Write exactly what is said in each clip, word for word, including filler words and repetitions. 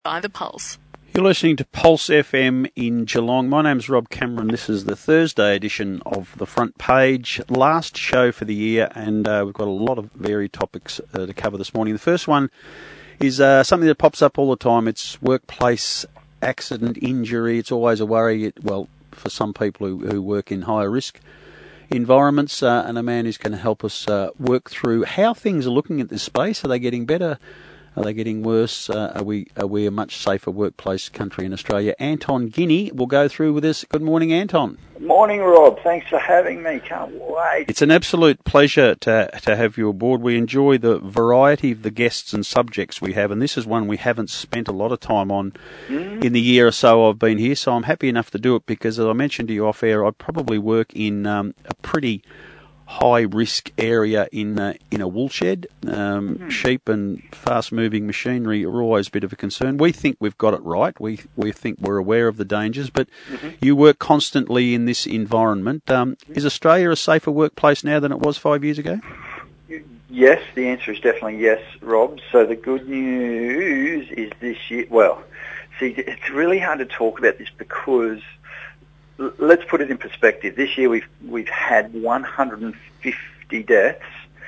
by The Pulse. You're listening to Pulse F M in Geelong. My name's Rob Cameron. This is the Thursday edition of The Front Page, last show for the year, and uh, we've got a lot of varied topics uh, to cover this morning. The first one is uh, something that pops up all the time. It's workplace accident, injury. It's always a worry, it, well, for some people who, who work in higher risk environments, uh, and a man who's going to help us uh, work through how things are looking at this space. Are they getting better? Are they getting worse? Uh, are we are we a much safer workplace country in Australia? Anton Guinea will go through with us. Good morning, Anton. Morning, Rob. Thanks for having me. Can't wait. It's an absolute pleasure to to have you aboard. We enjoy the variety of the guests and subjects we have, and this is one we haven't spent a lot of time on mm. in the year or so I've been here, so I'm happy enough to do it because, as I mentioned to you off air, I probably work in um, a pretty high risk area in uh, in a woolshed. Um, mm. Sheep and fast moving machinery are always a bit of a concern. We think we've got it right. We we think we're aware of the dangers, but mm-hmm. you work constantly in this environment. Um, is Australia a safer workplace now than it was five years ago? Yes, the answer is definitely yes, Rob. So the good news is this year. Well, see, it's really hard to talk about this because, let's put it in perspective. This year we've we've had one hundred fifty deaths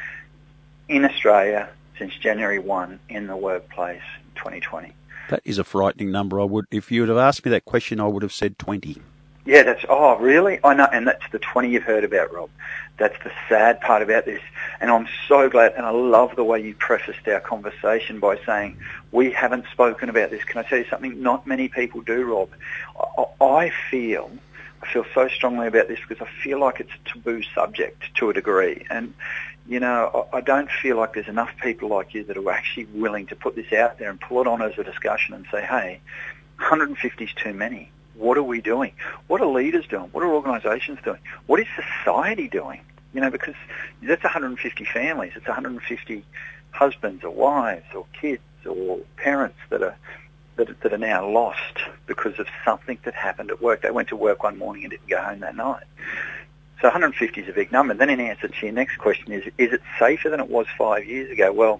in Australia since January first in the workplace in twenty twenty. That is a frightening number. I would, if you would have asked me that question, I would have said twenty. Yeah, that's, oh, really? I know, and that's the twenty you've heard about, Rob. That's the sad part about this. And I'm so glad, and I love the way you prefaced our conversation by saying, we haven't spoken about this. Can I tell you something? Not many people do, Rob. I, I feel... I feel so strongly about this because I feel like it's a taboo subject to a degree. And, you know, I, I don't feel like there's enough people like you that are actually willing to put this out there and pull it on as a discussion and say, hey, one hundred fifty is too many. What are we doing? What are leaders doing? What are organisations doing? What is society doing? You know, because that's one hundred fifty families. It's one hundred fifty husbands or wives or kids or parents that are That, that are now lost because of something that happened at work. They went to work one morning and didn't go home that night. So one hundred fifty is a big number. And then in answer to your next question is, is it safer than it was five years ago? Well,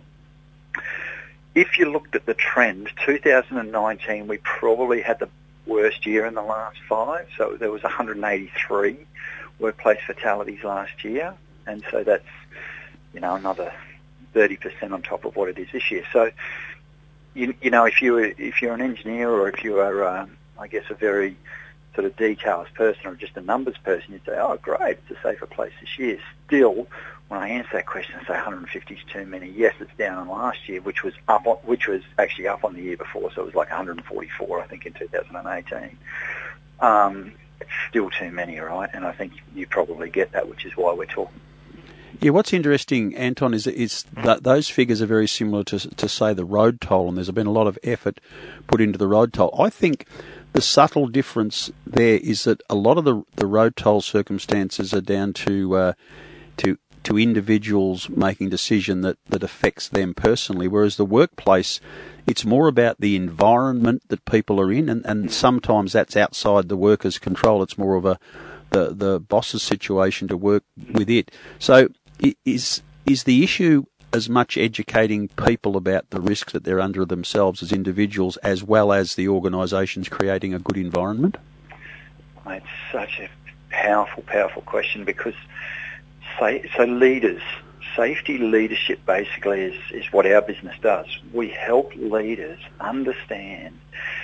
if you looked at the trend, two thousand nineteen, we probably had the worst year in the last five. So there was one hundred eighty-three workplace fatalities last year. And so that's, you know, another thirty percent on top of what it is this year. So, You, you know, if you if you're an engineer or if you are, um, I guess, a very sort of details person or just a numbers person, you'd say, "Oh, great, it's a safer place this year." Still, when I answer that question, I say one hundred fifty is too many. Yes, it's down on last year, which was up, on, which was actually up on the year before, so it was like one hundred forty-four, I think, in two thousand eighteen. Um, it's still too many, right? And I think you probably get that, which is why we're talking. Yeah, what's interesting, Anton, is is that those figures are very similar to to say the road toll, and there's been a lot of effort put into the road toll. I think the subtle difference there is that a lot of the the road toll circumstances are down to uh, to to individuals making decision that, that affects them personally, whereas the workplace, it's more about the environment that people are in, and, and sometimes that's outside the worker's control. It's more of a the the boss's situation to work with it. So. Is is the issue as much educating people about the risks that they're under themselves as individuals, as well as the organisations creating a good environment? It's such a powerful, powerful question because, say, so leaders, safety leadership basically is, is what our business does. We help leaders understand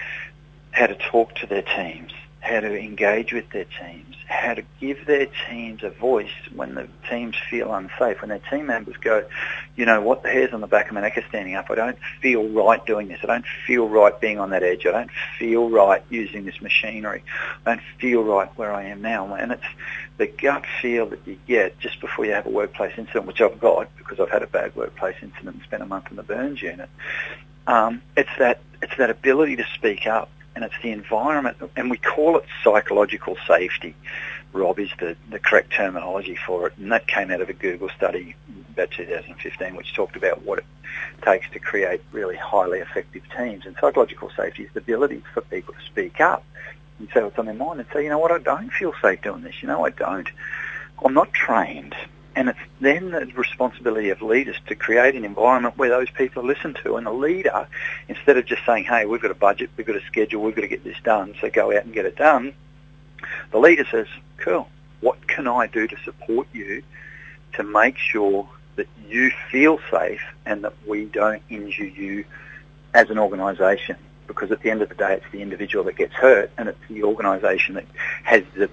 how to talk to their teams, how to engage with their teams, how to give their teams a voice when the teams feel unsafe, when their team members go, you know what, the hairs on the back of my neck are standing up. I don't feel right doing this. I don't feel right being on that edge. I don't feel right using this machinery. I don't feel right where I am now. And it's the gut feel that you get just before you have a workplace incident, which I've got because I've had a bad workplace incident and spent a month in the burns unit. Um, it's that it's that ability to speak up. And it's the environment, and we call it psychological safety. Rob is the, the correct terminology for it, and that came out of a Google study about two thousand fifteen, which talked about what it takes to create really highly effective teams. And psychological safety is the ability for people to speak up and say what's on their mind and say, you know what, I don't feel safe doing this. You know, I don't. I'm not trained, And it's then the responsibility of leaders to create an environment where those people are listened to. And the leader, instead of just saying, hey, we've got a budget, we've got a schedule, we've got to get this done, so go out and get it done, the leader says, cool, what can I do to support you to make sure that you feel safe and that we don't injure you as an organisation? Because at the end of the day, it's the individual that gets hurt, and it's the organisation that has the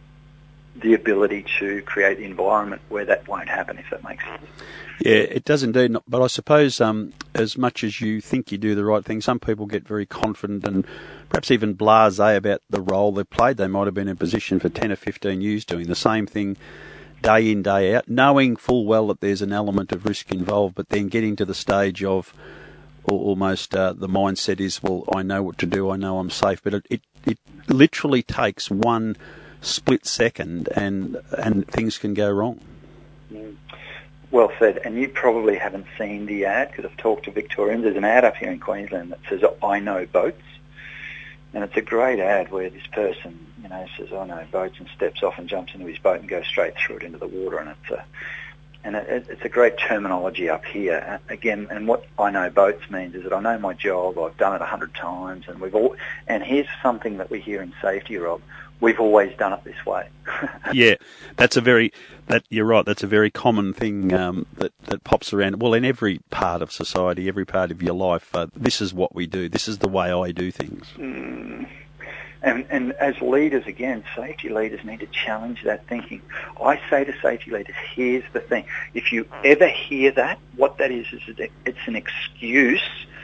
the ability to create the environment where that won't happen, if that makes sense. Yeah, it does indeed. But I suppose um, as much as you think you do the right thing, some people get very confident and perhaps even blasé about the role they've played. They might have been in a position for ten or fifteen years doing the same thing day in, day out, knowing full well that there's an element of risk involved, but then getting to the stage of almost uh, the mindset is, well, I know what to do, I know I'm safe. But it, it, it literally takes one split second and and things can go wrong. Mm. Well said. And you probably haven't seen the ad, because I've talked to Victorians. There's an ad up here in Queensland that says, I know boats. And it's a great ad where this person, you know, says, I know boats, and steps off and jumps into his boat and goes straight through it into the water. And it's a And it, it's a great terminology up here. Again, and what I know boats means is that I know my job, I've done it a hundred times, and we've all, and here's something that we hear in safety, Rob, we've always done it this way. Yeah, that's a very, that you're right, that's a very common thing um, that, that pops around. Well, in every part of society, every part of your life, uh, this is what we do, this is the way I do things. Mm. And, and as leaders, again, safety leaders need to challenge that thinking. I say to safety leaders, here's the thing. If you ever hear that, what that is, is that it's an excuse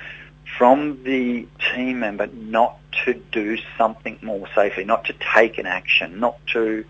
from the team member not to do something more safely, not to take an action, not to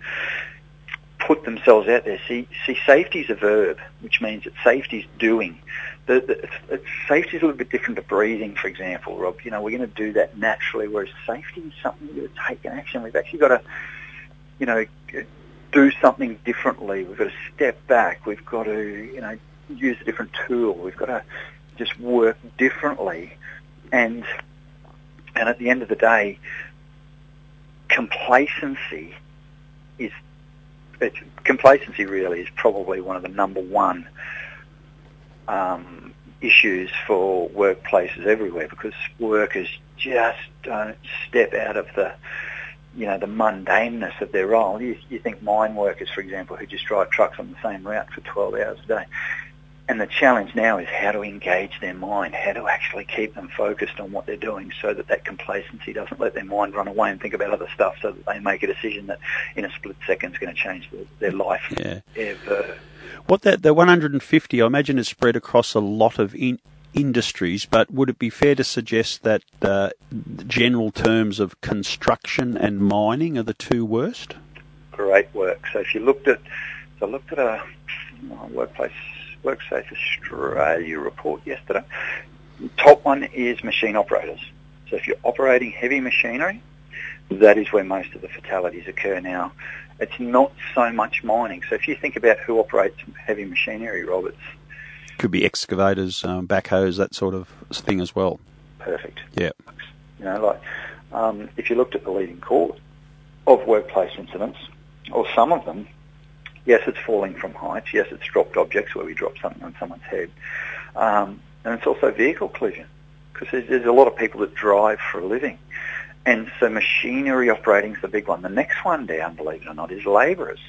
put themselves out there. See, see, safety is a verb, which means that safety is doing. The, the, it's, safety is a little bit different to breathing, for example, Rob. You know, we're going to do that naturally, whereas safety is something you've got to take an action. We've actually got to, you know, do something differently. We've got to step back. We've got to, you know, use a different tool. We've got to just work differently. And and at the end of the day, complacency is It's, complacency really is probably one of the number one um, issues for workplaces everywhere, because workers just don't step out of the, you know, the mundaneness of their role. You, you think mine workers, for example, who just drive trucks on the same route for twelve hours a day. And the challenge now is how to engage their mind, how to actually keep them focused on what they're doing so that that complacency doesn't let their mind run away and think about other stuff, so that they make a decision that in a split second is going to change their, their life yeah. ever. What that, the one hundred fifty, I imagine is spread across a lot of in, industries, but would it be fair to suggest that uh, general terms of construction and mining are the two worst? Great work. So if you looked at, so I looked at a, a workplace WorkSafe Australia report yesterday. Top one is machine operators. So if you're operating heavy machinery, that is where most of the fatalities occur now. It's not so much mining. So if you think about who operates heavy machinery, Rob, it's... Could be excavators, um, backhoes, that sort of thing as well. Perfect. Yeah. You know, like, um, if you looked at the leading cause of workplace incidents, or some of them, yes, it's falling from heights. Yes, it's dropped objects where we drop something on someone's head. Um, and it's also vehicle collision, because there's, there's a lot of people that drive for a living. And so machinery operating is the big one. The next one down, believe it or not, is labourers.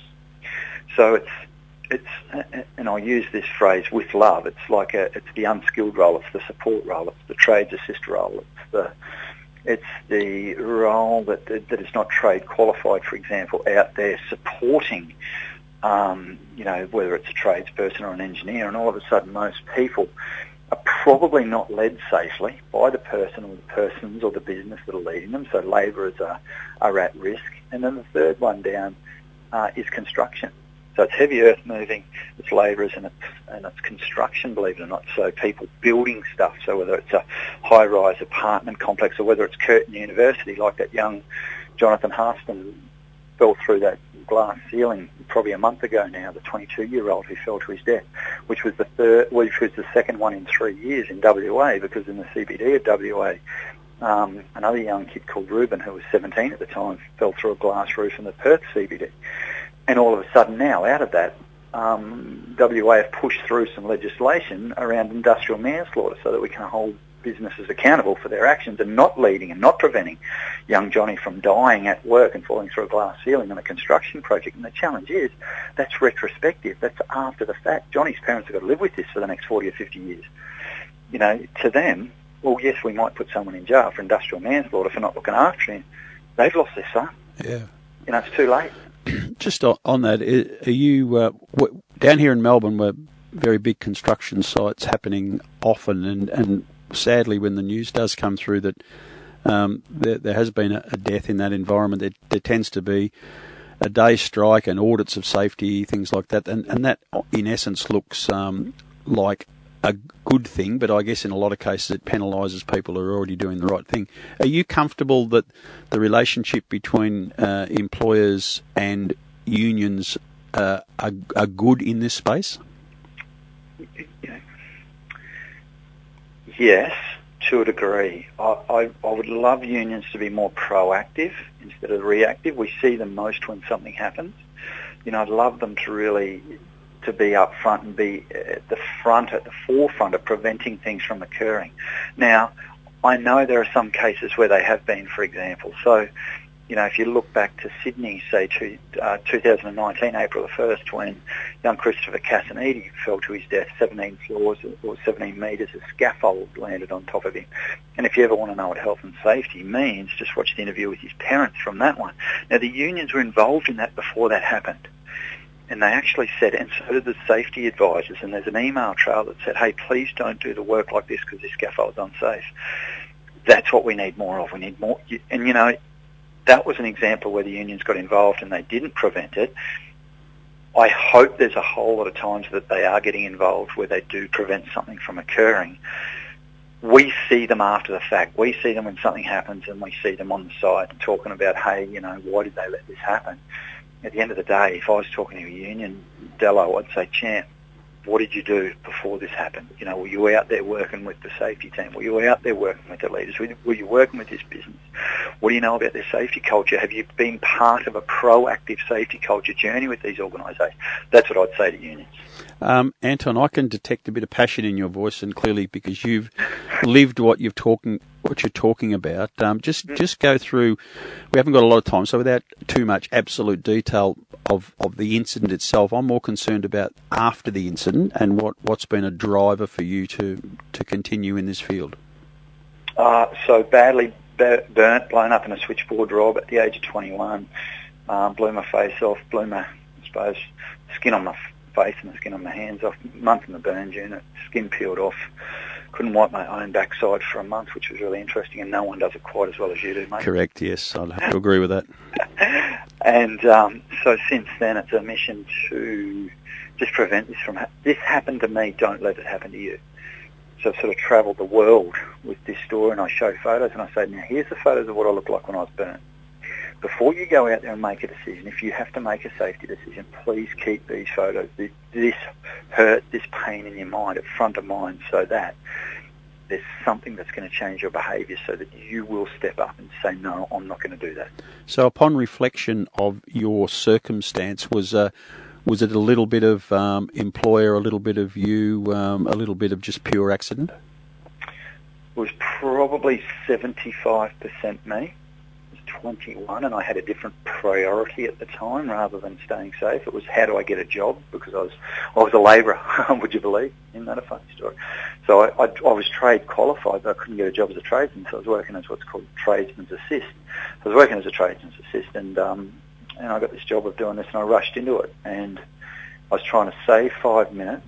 So it's, it's, and I'll use this phrase with love, it's like a, it's the unskilled role, it's the support role, it's the trades assist role, it's the, it's the role that, that, that is not trade qualified, for example, out there supporting Um, you know, whether it's a tradesperson or an engineer, and all of a sudden most people are probably not led safely by the person or the persons or the business that are leading them, so labourers are, are at risk. And then the third one down uh, is construction. So it's heavy earth moving, it's labourers, and it's, and it's construction, believe it or not, so people building stuff, so whether it's a high-rise apartment complex or whether it's Curtin University, like that young Jonathan Harston fell through that glass ceiling probably a month ago now, the twenty-two-year-old who fell to his death, which was the third, which was the second one in three years in W A, because in the C B D of W A, um, another young kid called Ruben, who was seventeen at the time, fell through a glass roof in the Perth C B D. And all of a sudden now, out of that, um, W A have pushed through some legislation around industrial manslaughter so that we can hold businesses accountable for their actions and not leading and not preventing young Johnny from dying at work and falling through a glass ceiling on a construction project. And the challenge is that's retrospective. That's after the fact. Johnny's parents have got to live with this for the next forty or fifty years. You know, to them, well, yes, we might put someone in jail for industrial manslaughter for not looking after him. They've lost their son. Yeah. You know, it's too late. Just on that, are you uh, down here in Melbourne where very big construction sites happening often, and, and sadly when the news does come through that um, there, there has been a, a death in that environment, there, there tends to be a day strike and audits of safety, things like that, and, and that in essence looks um, like a good thing, but I guess in a lot of cases it penalises people who are already doing the right thing. Are you comfortable that the relationship between uh, employers and unions uh, are, are good in this space? Yes, to a degree. I, I, I would love unions to be more proactive instead of reactive. We see them most when something happens. You know, I'd love them to really to be up front and be at the front, at the forefront of preventing things from occurring. Now, I know there are some cases where they have been, for example. So, you know, if you look back to Sydney, say, to, uh, two thousand nineteen, April the first, when young Christopher Casanidi fell to his death, seventeen floors or seventeen metres of scaffold landed on top of him. And if you ever want to know what health and safety means, just watch the interview with his parents from that one. Now, the unions were involved in that before that happened. And they actually said, and so did the safety advisors, and there's an email trail that said, hey, please don't do the work like this because this scaffold's unsafe. That's what we need more of. We need more. And, you know, that was an example where the unions got involved and they didn't prevent it. I hope there's a whole lot of times that they are getting involved where they do prevent something from occurring. We see them after the fact. We see them when something happens, and we see them on the side talking about, hey, you know, why did they let this happen? At the end of the day, if I was talking to a union, Dello, I'd say, champ, what did you do before this happened? You know, were you out there working with the safety team? Were you out there working with the leaders? Were you working with this business? What do you know about their safety culture? Have you been part of a proactive safety culture journey with these organisations? That's what I'd say to unions. Um, Anton, I can detect a bit of passion in your voice, and clearly because you've lived what you've talking, what you're talking about. Um, just mm. just go through. We haven't got a lot of time, so without too much absolute detail of, of the incident itself, I'm more concerned about after the incident and what, what's been a driver for you to to continue in this field. Uh, so badly burnt, blown up in a switchboard rob at the age of twenty-one. Um, blew my face off, blew my, I suppose, skin on my face and the skin on my hands off, month in the burns unit, skin peeled off, couldn't wipe my own backside for a month, which was really interesting, and no one does it quite as well as you do, mate. Correct, yes, I'd have to agree with that. And um, so since then it's a mission to just prevent this from happening. This happened to me, don't let it happen to you. So I've sort of travelled the world with this story, and I show photos and I say, now here's the photos of what I looked like when I was burnt. Before you go out there and make a decision, if you have to make a safety decision, please keep these photos, this hurt, this pain in your mind at front of mind, so that there's something that's going to change your behaviour so that you will step up and say, no, I'm not going to do that. So upon reflection of your circumstance, was uh, was it a little bit of um, employer, a little bit of you, um, a little bit of just pure accident? It was probably seventy-five percent me. twenty-one, and I had a different priority at the time rather than staying safe. It was, how do I get a job? Because I was I was a labourer, would you believe? Isn't that a funny story? So I, I, I was trade qualified, but I couldn't get a job as a tradesman, so I was working as what's called tradesman's assist. So I was working as a tradesman's assist, and um, and I got this job of doing this, and I rushed into it, and I was trying to save five minutes.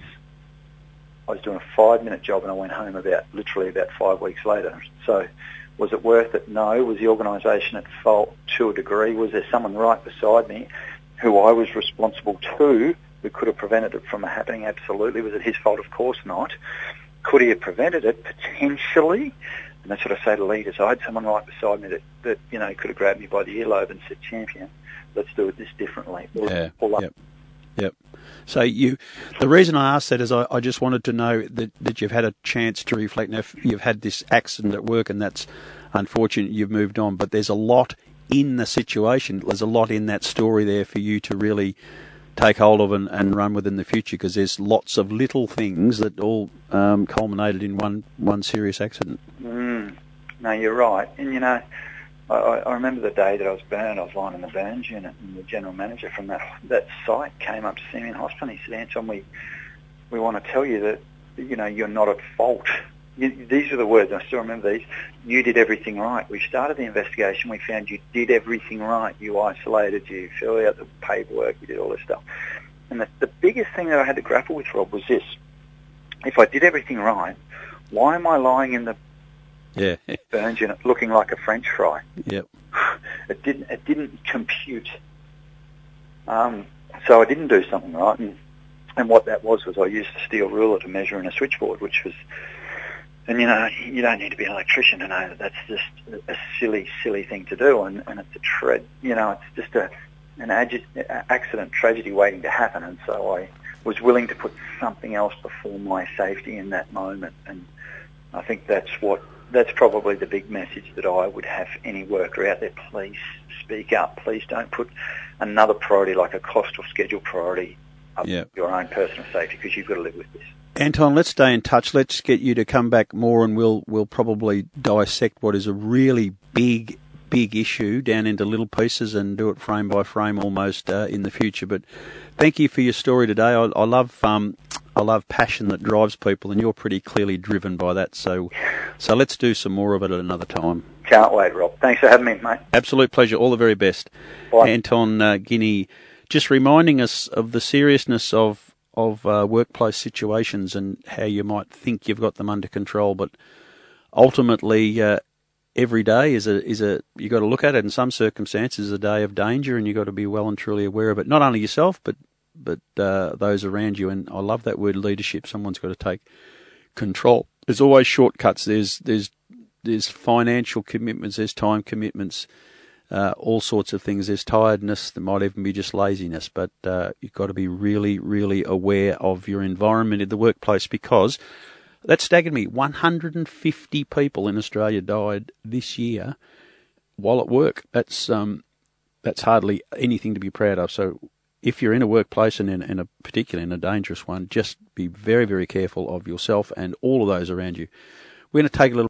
I was doing a five-minute job, and I went home about literally about five weeks later. So was it worth it? No. Was the organisation at fault to a degree? Was there someone right beside me who I was responsible to who could have prevented it from happening? Absolutely. Was it his fault? Of course not. Could he have prevented it? Potentially. And that's what I say to leaders. I had someone right beside me that, that you know, could have grabbed me by the earlobe and said, champion, let's do it this differently. Or yeah. pull up. Yep. Yep. So you, the reason I asked that is I, I just wanted to know that, that you've had a chance to reflect. Now, if you've had this accident at work and that's unfortunate, you've moved on, but there's a lot in the situation. There's a lot in that story there for you to really take hold of and, and run with in the future, because there's lots of little things that all um, culminated in one, one serious accident. Mm. No, you're right. And, you know, I, I remember the day that I was burned. I was lying in the burns unit, and the general manager from that that site came up to see me in hospital. He said, Anton, we, we want to tell you that, you know, you're not at fault. You, these are the words, I still remember these. You did everything right. We started the investigation. We found you did everything right. You isolated, you filled out the paperwork, you did all this stuff. And the, the biggest thing that I had to grapple with, Rob, was this. If I did everything right, why am I lying in the yeah. burns unit looking like a French fry? Yep. It didn't, it didn't compute. Um, so I didn't do something right. And, and what that was was I used a steel ruler to measure in a switchboard, which was... And, you know, you don't need to be an electrician to know that that's just a silly, silly thing to do. And, and it's a tra- you know, it's just a an agi- accident, tragedy waiting to happen. And so I was willing to put something else before my safety in that moment. And I think that's what, that's probably the big message that I would have any worker out there. Please speak up. Please don't put another priority like a cost or schedule priority up yep. your own personal safety, because you've got to live with this. Anton, let's stay in touch. Let's get you to come back more, and we'll we'll probably dissect what is a really big, big issue down into little pieces and do it frame by frame almost uh, in the future. But thank you for your story today. I, I love um, I love passion that drives people, and you're pretty clearly driven by that. So so let's do some more of it at another time. Can't wait, Rob. Thanks for having me, mate. Absolute pleasure. All the very best. Bye. Anton uh, Guinea, just reminding us of the seriousness of of uh, workplace situations and how you might think you've got them under control, but ultimately uh, every day is a is a you got to look at it in some circumstances a day of danger, and you got to be well and truly aware of it. Not only yourself, but but uh, those around you. And I love that word, leadership. Someone's got to take control. There's always shortcuts. There's there's there's financial commitments. There's time commitments. Uh, all sorts of things. There's tiredness. There might even be just laziness, but uh, you've got to be really, really aware of your environment in the workplace, because that staggered me. one hundred fifty people in Australia died this year while at work. That's um, that's hardly anything to be proud of. So if you're in a workplace, and in, in a particularly in a dangerous one, just be very, very careful of yourself and all of those around you. We're going to take a little